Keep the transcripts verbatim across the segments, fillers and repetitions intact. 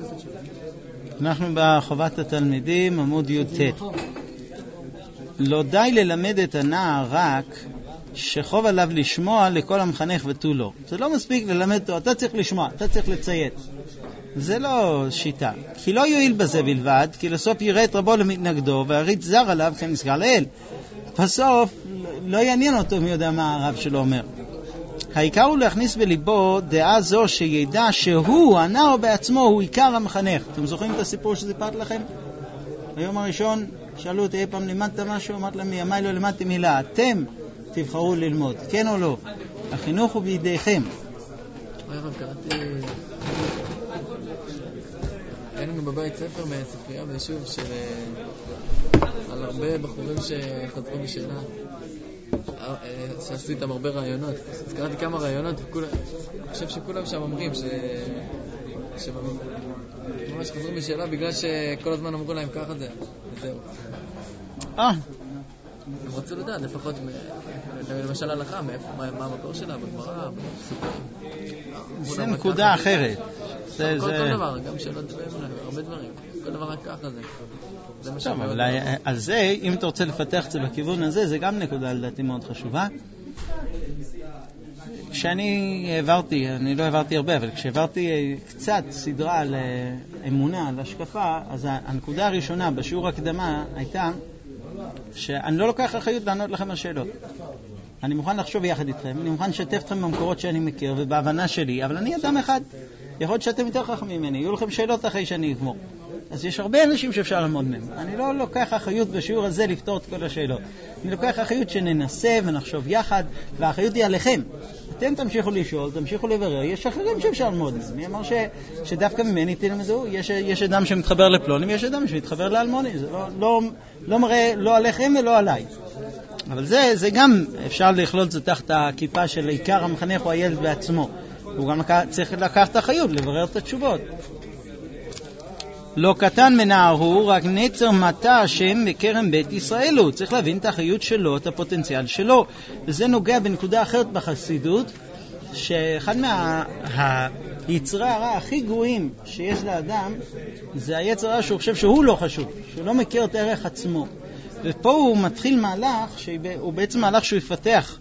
אנחנו בחובת התלמידים, עמוד י"ט. לא די ללמד את הנער רק שחוב עליו לשמוע לכל המחנך ותו לא. זה לא מספיק ללמד אותו, אתה צריך לשמוע, אתה צריך לציית. זה לא שיטה. כי לא יועיל בזה בלבד, כי לסוף יראה את רבו למתנגדו והריץ זר עליו כנזכר לאל. בסוף לא יעניין אותו מי יודע מה הרב שלו אומר. העיקר הוא להכניס בליבו דעה זו שידע שהוא, הנער בעצמו, הוא עיקר המחנך. אתם זוכרים את הסיפור שסיפרתי לכם? ביום הראשון שאלו אותי, אי פעם לימדת משהו? אמרת להם, מימי לא לימדתי מילה. אתם תבחרו ללמוד, כן או לא? החינוך הוא בידיכם. הרב, קראתי... אין לנו בבית ספר מהספרייה ביישוב של... על הרבה בחורים שחזרו בשאלה. שעשו איתם הרבה רעיונות. אז קראתי כמה רעיונות, וכולם... אני חושב שכולם שם אומרים ש... ממש חזרו בשאלה בגלל שכל הזמן אמרו להם ככה זה. וזהו. אה. הם רצו לדעת, לפחות, למשל הלכה, מה המקור שלה, בגמרא, זה נקודה אחרת. כל דבר, גם שאלות הרבה דברים. כל דבר רק ככה זה. טוב, אבל על זה, אם אתה רוצה לפתח את זה בכיוון הזה, זה גם נקודה לדעתי מאוד חשובה. כשאני העברתי, אני לא העברתי הרבה, אבל כשהעברתי קצת סדרה על אמונה, על השקפה, אז הנקודה הראשונה בשיעור הקדמה הייתה שאני לא לוקח אחריות לענות לכם על שאלות. אני מוכן לחשוב יחד איתכם, אני מוכן לשתף אתכם במקורות שאני מכיר ובהבנה שלי, אבל אני אדם אחד. יכול להיות שאתם יותר חכמים ממני, יהיו לכם שאלות אחרי שאני אגמור. אז יש הרבה אנשים שאפשר ללמוד מהם. אני לא לוקח אחריות בשיעור הזה לפתור את כל השאלות. אני לוקח אחריות שננסה ונחשוב יחד, והאחריות היא עליכם. אתם תמשיכו לשאול, תמשיכו לברר, יש אחרים שאפשר ללמוד מהם. מי אמר ש... שדווקא ממני תלמדו? יש, יש אדם שמתחבר לפלונים, יש אדם שמתחבר לאלמוני. זה לא, לא, לא מראה לא עליכם ולא עליי. אבל זה, זה גם אפשר לכלול זה תחת הכיפה של עיקר המחנך הוא הילד בעצמו. הוא גם צריך לקחת אחריות, לברר את התשובות. לא קטן מנער הוא, רק נצר מטה השם בקרם בית ישראל הוא. צריך להבין את האחריות שלו, את הפוטנציאל שלו. וזה נוגע בנקודה אחרת בחסידות, שאחד מהיצרי הרע הכי גרועים שיש לאדם, זה היצר הרע שהוא חושב שהוא לא חשוב, שהוא לא מכיר את ערך עצמו. ופה הוא מתחיל מהלך, שהוא בעצם מהלך שהוא יפתח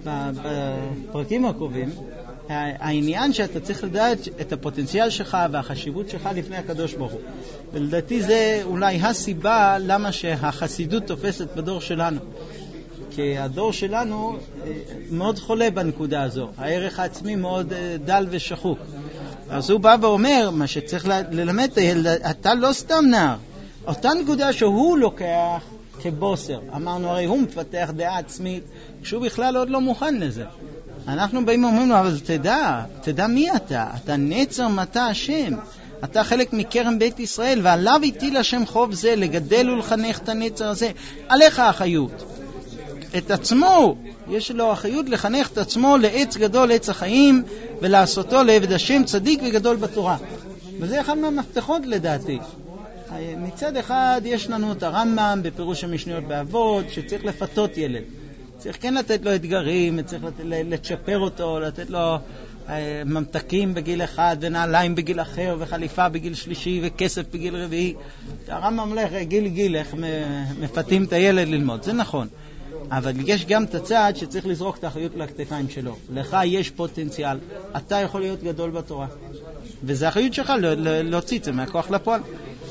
בפרקים הקרובים, העניין שאתה צריך לדעת את הפוטנציאל שלך והחשיבות שלך לפני הקדוש ברוך הוא. ולדעתי זה אולי הסיבה למה שהחסידות תופסת בדור שלנו. כי הדור שלנו מאוד חולה בנקודה הזו. הערך העצמי מאוד דל ושחוק. אז הוא בא ואומר, מה שצריך ללמד את הילד, אתה לא סתם נער. אותה נקודה שהוא לוקח כבוסר. אמרנו הרי הוא מפתח דעה עצמית, כשהוא בכלל עוד לא מוכן לזה. אנחנו באים ואומרים לו, אבל תדע, תדע מי אתה? אתה נצר מטה השם. אתה חלק מקרם בית ישראל, ועליו הטיל השם חוב זה, לגדל ולחנך את הנצר הזה. עליך האחריות. את עצמו, יש לו אחריות לחנך את עצמו לעץ גדול, עץ החיים, ולעשותו לעבד השם צדיק וגדול בתורה. וזה אחד מהמפתחות לדעתי. מצד אחד יש לנו את הרמב"ם בפירוש המשניות באבות, שצריך לפתות ילד. צריך כן לתת לו אתגרים, צריך לצ'פר אותו, לתת לו אה, ממתקים בגיל אחד, ונעליים בגיל אחר, וחליפה בגיל שלישי, וכסף בגיל רביעי. הרמב"ם הולך גיל גיל, איך מפתים את הילד ללמוד, זה נכון. אבל יש גם את הצד שצריך לזרוק את האחריות לכתפיים שלו. לך יש פוטנציאל, אתה יכול להיות גדול בתורה. וזה האחריות שלך להוציא את זה מהכוח לפועל.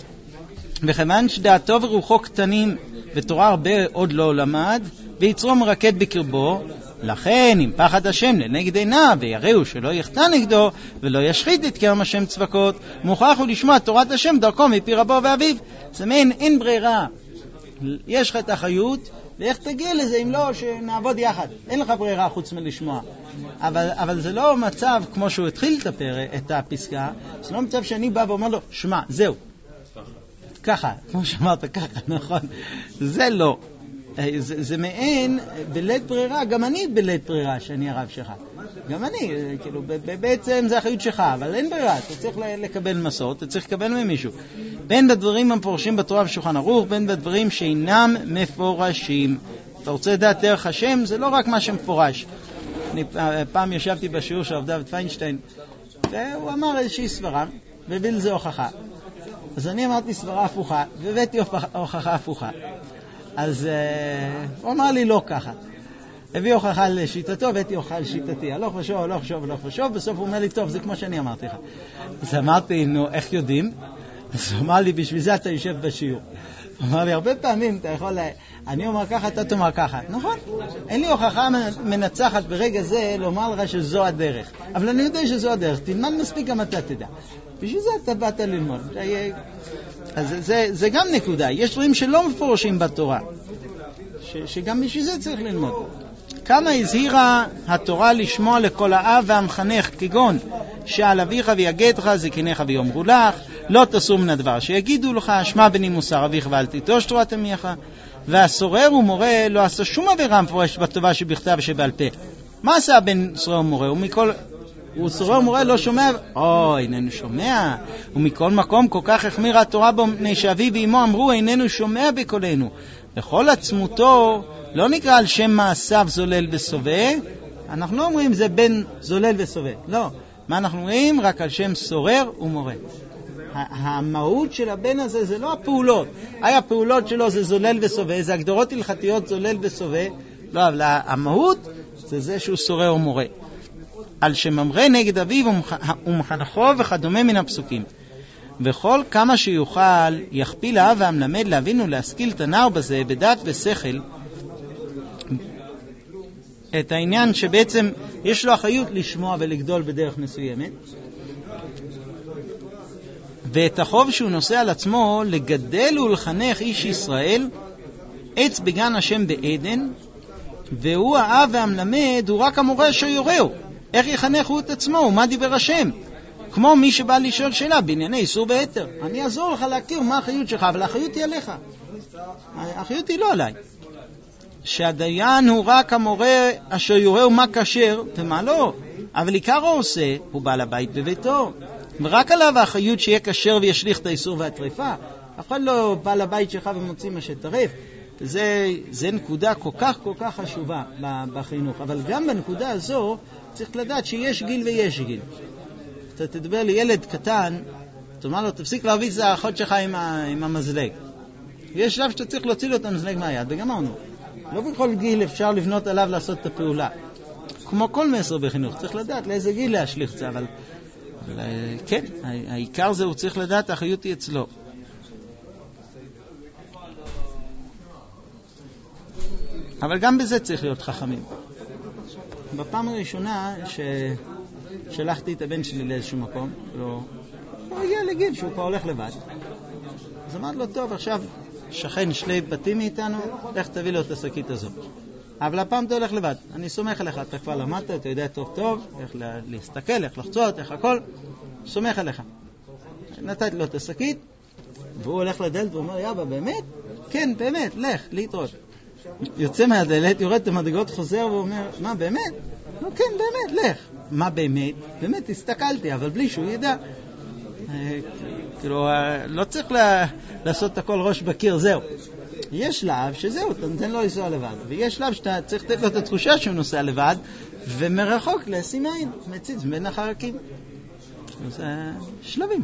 וכיוון שדעתו ורוחו קטנים, ותורה הרבה עוד לא למד, ויצרו מרקד בקרבו, לכן אם פחד השם לנגד עיניו ויראו שלא יחטא נגדו ולא ישחית את כרם השם צבקות, מוכרח הוא לשמוע תורת השם דרכו מפי רבו ואביו. זה מעין אין ברירה, יש לך את האחריות, ואיך תגיע לזה אם לא שנעבוד יחד, אין לך ברירה חוץ מלשמוע. אבל, אבל זה לא מצב כמו שהוא התחיל את, הפר, את הפסקה, זה לא מצב שאני בא ואומר לו שמע זהו ככה, כמו שאמרת ככה, נכון, זה לא. זה, זה מעין בלית ברירה, גם אני בלית ברירה שאני הרב שלך. גם אני, כאילו, בעצם זה אחריות שלך, אבל אין ברירה, אתה צריך לקבל מסעות, אתה צריך לקבל ממישהו. בין בדברים המפורשים בתורה ושולחן ערוך, בין בדברים שאינם מפורשים. אתה רוצה לדעת דרך השם, זה לא רק מה שמפורש. אני פעם ישבתי בשיעור של הרב דוד פיינשטיין, והוא אמר איזושהי סברה, והביא לזה הוכחה. אז אני אמרתי סברה הפוכה, והבאתי הוכחה הפוכה. אז uh, הוא אמר לי לא ככה. הביא הוכחה לשיטתו, הבאתי הוכחה לשיטתי. הלוך ושוב, הלוך ושוב, הלוך ושוב, בסוף הוא אומר לי, טוב, זה כמו שאני אמרתי לך. אז אמרתי, נו, איך יודעים? אז הוא אמר לי, בשביל זה אתה יושב בשיעור. הוא אמר לי, הרבה פעמים אתה יכול, אני אומר ככה, אתה תאמר ככה. נכון, אין לי הוכחה מנצחת ברגע זה לומר לך שזו הדרך. אבל אני יודע שזו הדרך, תלמד מספיק גם אתה תדע. בשביל זה אתה באת ללמוד. אז זה, זה גם נקודה. יש דברים שלא מפורשים בתורה, ש, שגם בשביל זה צריך ללמוד. כמה הזהירה התורה לשמוע לכל האב והמחנך, כגון שעל אביך ויגדך זקניך ויאמרו לך, לא תסור מן הדבר שיגידו לך, שמע בני מוסר אביך ואל תיטוש תורת אמך, והסורר ומורה לא עשה שום עבירה מפורשת בטובה שבכתב ושבעל פה. מה עשה הבן סורר ומורה? ומכל... הוא סורר ומורה לא שומע, או איננו שומע, ומכל מקום כל כך החמירה התורה בו, מפני שאביו ואמו אמרו איננו שומע בקולנו. בכל עצמותו לא נקרא על שם מעשיו זולל וסובא, אנחנו לא אומרים זה בן זולל וסובא, לא. מה אנחנו אומרים? רק על שם סורר ומורה. המהות של הבן הזה זה לא הפעולות. היה הפעולות שלו זה זולל וסובא, זה הגדרות הלכתיות זולל וסובא, לא, אבל המהות זה זה שהוא סורר ומורה. על שממרה נגד אביו ומחנכו וכדומה מן הפסוקים. וכל כמה שיוכל יכפיל האב והמלמד להבין ולהשכיל את הנער בזה בדעת ושכל, את העניין שבעצם יש לו אחריות לשמוע ולגדול בדרך מסוימת, ואת החוב שהוא נושא על עצמו לגדל ולחנך איש ישראל עץ בגן השם בעדן, והוא האב והמלמד הוא רק המורה שיורהו. איך יחנך הוא את עצמו? ומה דיבר השם? כמו מי שבא לשאול שאלה בענייני איסור והיתר. אני אעזור לך להכיר מה האחריות שלך, אבל האחריות היא עליך. האחריות היא לא עליי. שהדיין הוא רק המורה אשר יורהו מה כשר ומה לא. אבל עיקר הוא עושה, הוא בעל הבית בביתו. ורק עליו האחריות שיהיה כשר וישליך את האיסור והטריפה. אכל לא בעל הבית שלך ומוציא מה שטרף. זה, זה נקודה כל כך כל כך חשובה בחינוך. אבל גם בנקודה הזו צריך לדעת שיש גיל ויש גיל. אתה תדבר לילד קטן, תאמר לו, תפסיק להרביץ את האחות שלך עם, ה, עם המזלג. ויש שלב שאתה צריך להוציא לו את המזלג מהיד, וגמרנו. לא בכל גיל אפשר לבנות עליו לעשות את הפעולה. כמו כל מסר בחינוך, צריך לדעת לאיזה גיל להשליך את זה, אבל, אבל כן, העיקר זה הוא צריך לדעת, האחריות היא אצלו. אבל גם בזה צריך להיות חכמים. בפעם הראשונה ששלחתי את הבן שלי לאיזשהו מקום, לא, הוא הגיע לגיל שהוא כבר הולך לבד. אז אמרתי לו, טוב, עכשיו שכן שלי בתים מאיתנו, איך תביא לו את השקית הזאת. אבל הפעם אתה הולך לבד, אני סומך עליך, אתה כבר למדת, אתה יודע טוב טוב, איך להסתכל, איך לחצות, איך הכל, סומך עליך. נתתי לו את השקית, והוא הולך לדלת ואומר, יאבא, באמת? כן, באמת, לך, להתראות. יוצא מהדלת, יורד את המדרגות, חוזר ואומר, מה, באמת? לא, כן, באמת, לך. מה באמת? באמת, הסתכלתי, אבל בלי שהוא ידע. כאילו, לא צריך לעשות את הכל ראש בקיר, זהו. יש שלב שזהו, אתה נותן לו לנסוע לבד. ויש שלב שאתה צריך לתת לו את התחושה שהוא נוסע לבד, ומרחוק לשים עין, מציץ בין החרקים. זה שלבים.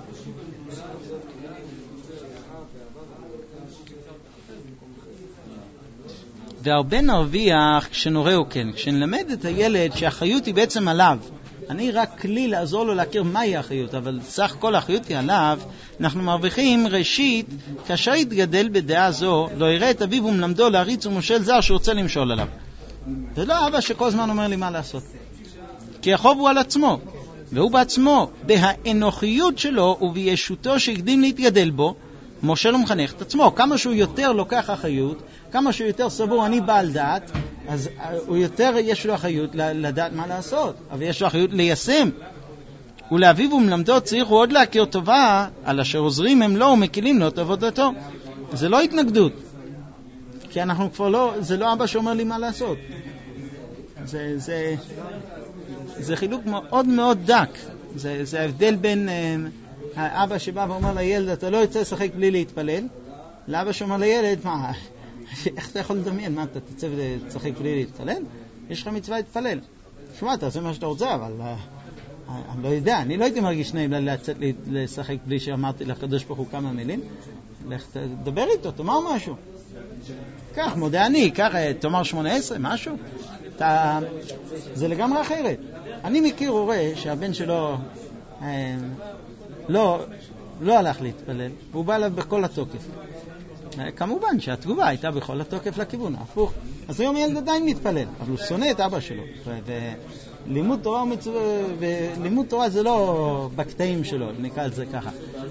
והרבה נרוויח כשנוראו כן, כשנלמד את הילד שהאחריות היא בעצם עליו. אני רק כלי לעזור לו להכיר מהי האחריות, אבל סך כל האחריות היא עליו. אנחנו מרוויחים ראשית, כאשר יתגדל בדעה זו, לא יראה את אביו ומלמדו להריץ ומושל זר שרוצה למשול עליו. זה לא אבא שכל זמן אומר לי מה לעשות. כי החוב הוא על עצמו, והוא בעצמו, בהאנוכיות שלו ובישותו שהקדים להתגדל בו, מושל ומחנך את עצמו. כמה שהוא יותר לוקח אחריות, כמה שהוא יותר סבור אני בעל דעת, אז הוא יותר יש לו אחריות לדעת מה לעשות, אבל יש לו אחריות ליישם. ולאביו ומלמדו צריך הוא עוד להכיר טובה על אשר עוזרים הם לו ומקילים לו את עבודתו. זה לא התנגדות, כי אנחנו כבר לא, זה לא אבא שאומר לי מה לעשות. זה, זה, זה חילוק מאוד מאוד דק. זה, זה ההבדל בין uh, האבא שבא ואומר לילד אתה לא יוצא לשחק בלי להתפלל, לאבא שאומר לילד מה, איך אתה יכול לדמיין, מה אתה תצא ולשחק בלי להתפלל? יש לך מצווה להתפלל. שמע, אתה עושה מה שאתה רוצה, אבל אני לא יודע, אני לא הייתי מרגיש נעים לצאת לשחק בלי שאמרתי לקדוש ברוך הוא כמה מילים. לך תדבר איתו, תאמר משהו. כך, מודה אני, כך, תאמר שמונה עשרה, משהו. אתה... זה לגמרי אחרת. אני מכיר הורה שהבן שלו אה, לא, לא הלך להתפלל, הוא בא אליו בכל התוקף. כמובן שהתגובה הייתה בכל התוקף לכיוון, הפוך. אז היום ילד עדיין מתפלל, אבל הוא שונא את אבא שלו. ולימוד תורה, ולימוד תורה זה לא בקטעים שלו, נקרא את זה ככה.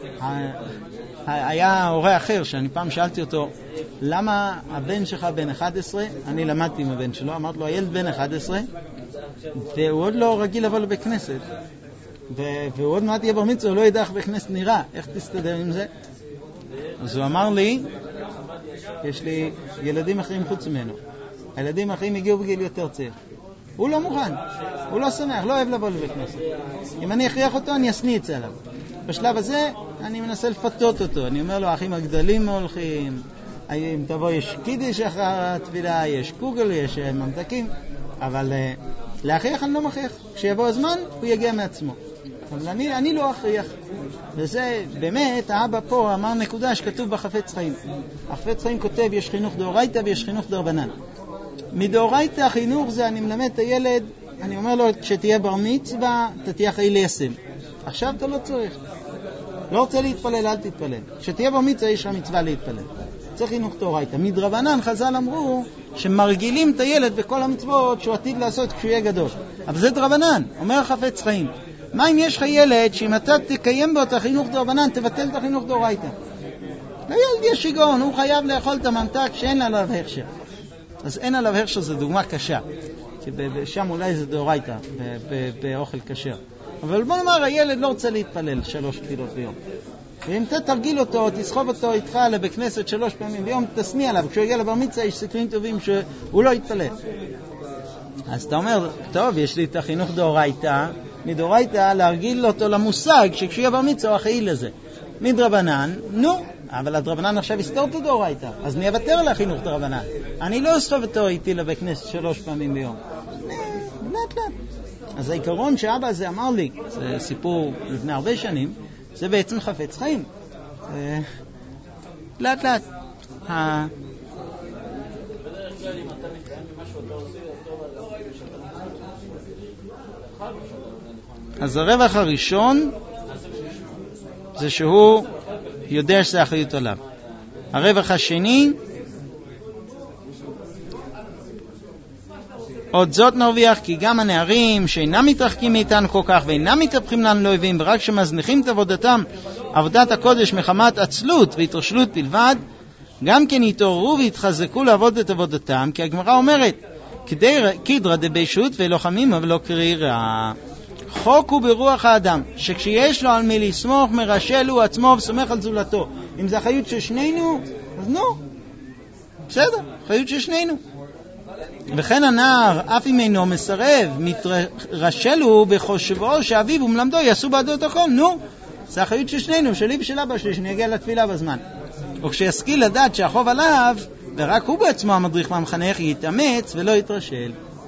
היה הורה אחר שאני פעם שאלתי אותו, למה הבן שלך בן אחת עשרה? אני למדתי עם הבן שלו, אמרתי לו, הילד בן אחת עשרה, והוא עוד לא רגיל לבוא בכנסת. והוא עוד מעט יהיה בר מצווה, הוא לא ידע איך בכנסת נראה, איך תסתדר עם זה? אז הוא אמר לי, יש לי ילדים אחרים חוץ ממנו. הילדים האחרים הגיעו בגיל יותר צעיר. הוא לא מוכן, הוא לא שמח, לא אוהב לבוא לבית כנסת. אם אני אכריח אותו, אני אסני את זה עליו. בשלב הזה אני מנסה לפתות אותו. אני אומר לו, האחים הגדולים הולכים, אם תבוא יש קידיש אחר התפילה, יש קוגל, יש ממתקים, אבל uh, להכריח אני לא מכריח. כשיבוא הזמן, הוא יגיע מעצמו. אבל אני, אני לא אכריח. וזה באמת, האבא פה אמר נקודה שכתוב בחפץ חיים. החפץ חיים כותב, יש חינוך דאורייתא ויש חינוך דרבנן. מדאורייתא החינוך זה אני מלמד את הילד, אני אומר לו, כשתהיה בר מצווה, אתה תהיה אחראי ליישם. עכשיו אתה לא צריך. לא רוצה להתפלל, אל תתפלל. כשתהיה בר מצווה, יש לך מצווה להתפלל. צריך חינוך דאורייתא. מדרבנן חז"ל אמרו שמרגילים את הילד בכל המצוות שהוא עתיד לעשות כשהוא יהיה גדול. אבל זה דרבנן, אומר החפץ חיים. מה אם יש לך ילד שאם אתה תקיים בו את החינוך דרבנן, תבטל את החינוך דאורייתא? לילד יש שיגעון, הוא חייב לאכול את הממתק שאין עליו הכשר. אז אין עליו הכשר, זו דוגמה קשה. כי שם אולי זה דאורייתא, באוכל כשר. אבל בוא נאמר, הילד לא רוצה להתפלל שלוש תפילות ביום. ואם אתה תרגיל אותו, תסחוב אותו איתך לבית כנסת שלוש פעמים ביום, תסמי עליו. כשהוא יגיע לבר מצווה, יש סיכויים טובים שהוא לא יתפלל. אז אתה אומר, טוב, יש לי את החינוך דאורייתא, מדאורייתא להרגיל אותו למושג שכשהוא יהיה בר מצווה הוא אחראי לזה. מדרבנן, נו, אבל הדרבנן עכשיו יסתור את הדאורייתא, אז אני אוותר על החינוך דרבנן. אני לא אסחוב אותו איתי לבית כנסת שלוש פעמים ביום. לאט לאט. אז העיקרון שאבא הזה אמר לי, זה סיפור לפני הרבה שנים, זה בעצם חפץ חיים. לאט לאט. אז הרווח הראשון זה שהוא יודע שזה אחריות עליו. הרווח השני, עוד זאת נרוויח כי גם הנערים שאינם מתרחקים מאיתנו כל כך ואינם מתהפכים לנו לאויבים ורק שמזניחים את עבודתם, עבודת הקודש מחמת עצלות והתרשלות בלבד, גם כן יתעוררו והתחזקו לעבוד את עבודתם, כי הגמרא אומרת כדרא דבי שו"ת ולוחמים ולא קרירה. חוק הוא ברוח האדם, שכשיש לו על מי לסמוך מרשל הוא עצמו וסומך על זולתו. אם זה אחריות של שנינו, אז נו, בסדר, אחריות של שנינו. וכן הנער, אף אם אינו מסרב, מתרשל הוא בחושבו שאביו ומלמדו יעשו בעדו את החום, נו, זה אחריות של שנינו, שלי ושל אבא שלי, שאני אגיע לתפילה בזמן. או כשישכיל לדעת שהחוב עליו, ורק הוא בעצמו המדריך והמחנך, יתאמץ ולא יתרשל.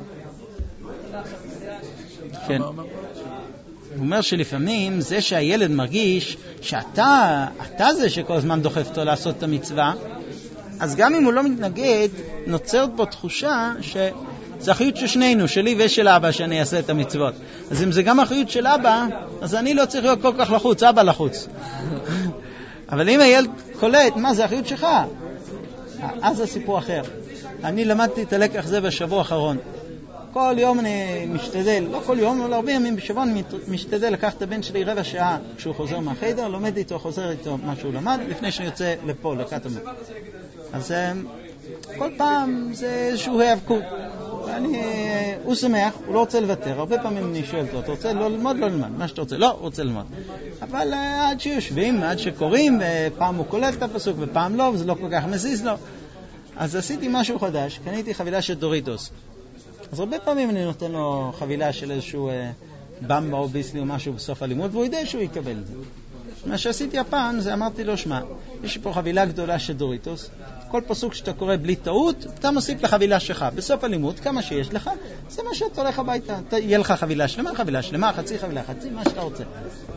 כן. הוא אומר שלפעמים זה שהילד מרגיש שאתה, אתה זה שכל הזמן דוחף אותו לעשות את המצווה, אז גם אם הוא לא מתנגד, נוצרת בו תחושה שזה אחריות של שנינו, שלי ושל אבא, שאני אעשה את המצוות. אז אם זה גם אחריות של אבא, אז אני לא צריך להיות כל כך לחוץ, אבא לחוץ. אבל אם הילד קולט, מה זה אחריות שלך? אז זה סיפור אחר. אני למדתי את הלקח זה בשבוע האחרון. כל יום אני משתדל, לא כל יום, אבל הרבה ימים בשבוע אני משתדל לקחת את הבן שלי רבע שעה כשהוא חוזר מהחדר, לומד איתו, חוזר איתו מה שהוא למד, לפני שאני יוצא לפה, לקטמון. אז כל פעם זה איזשהו היאבקות. אני, הוא שמח, הוא לא רוצה לוותר. הרבה פעמים אני שואל אותו, אתה רוצה לא ללמוד? לא ללמוד. מה שאתה רוצה? לא, רוצה ללמוד. אבל עד שיושבים, עד שקוראים, פעם הוא קולט את הפסוק ופעם לא, וזה לא כל כך מזיז לו. אז עשיתי משהו חדש, קניתי חבילה של דוריטוס. אז הרבה פעמים אני נותן לו חבילה של איזשהו במבה או ביסלי או משהו בסוף הלימוד, והוא יודע שהוא יקבל את זה. מה שעשיתי הפעם זה אמרתי לו, שמע, יש לי פה חבילה גדולה של דוריטוס, כל פסוק שאתה קורא בלי טעות, אתה מוסיף לחבילה שלך. בסוף הלימוד, כמה שיש לך, זה מה שאתה הולך הביתה. יהיה לך חבילה שלמה, חבילה שלמה, חצי חבילה, חצי, מה שאתה רוצה.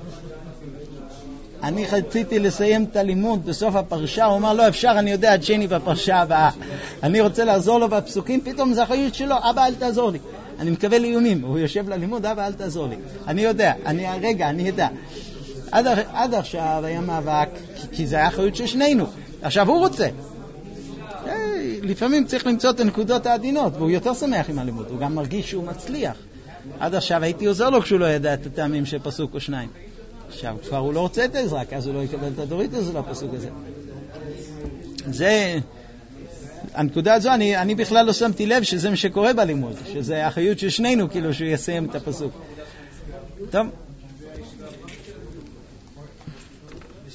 אני רציתי לסיים את הלימוד בסוף הפרשה, הוא אמר, לא אפשר, אני יודע עד שני בפרשה הבאה. אני רוצה לעזור לו בפסוקים, פתאום זה אחריות שלו, אבא אל תעזור לי. אני מקבל איומים, הוא יושב ללימוד, אבא אל תעזור לי. אני יודע, אני, רגע, אני יודע. עד, עד עכשיו היה מאבק, כי, כי זה היה אחריות של שנינו. עכשיו הוא רוצה. היי, לפעמים צריך למצוא את הנקודות העדינות, והוא יותר שמח עם הלימוד, הוא גם מרגיש שהוא מצליח. עד עכשיו הייתי עוזר לו כשהוא לא ידע את הטעמים של פסוק או שניים. עכשיו כבר הוא לא רוצה את העזרה, כי אז הוא לא יקבל את הדורית הזו לפסוק הזה. זה, הנקודה הזו, אני, אני בכלל לא שמתי לב שזה מה שקורה בלימוד, שזה האחריות של שנינו, כאילו שהוא יסיים את הפסוק. טוב.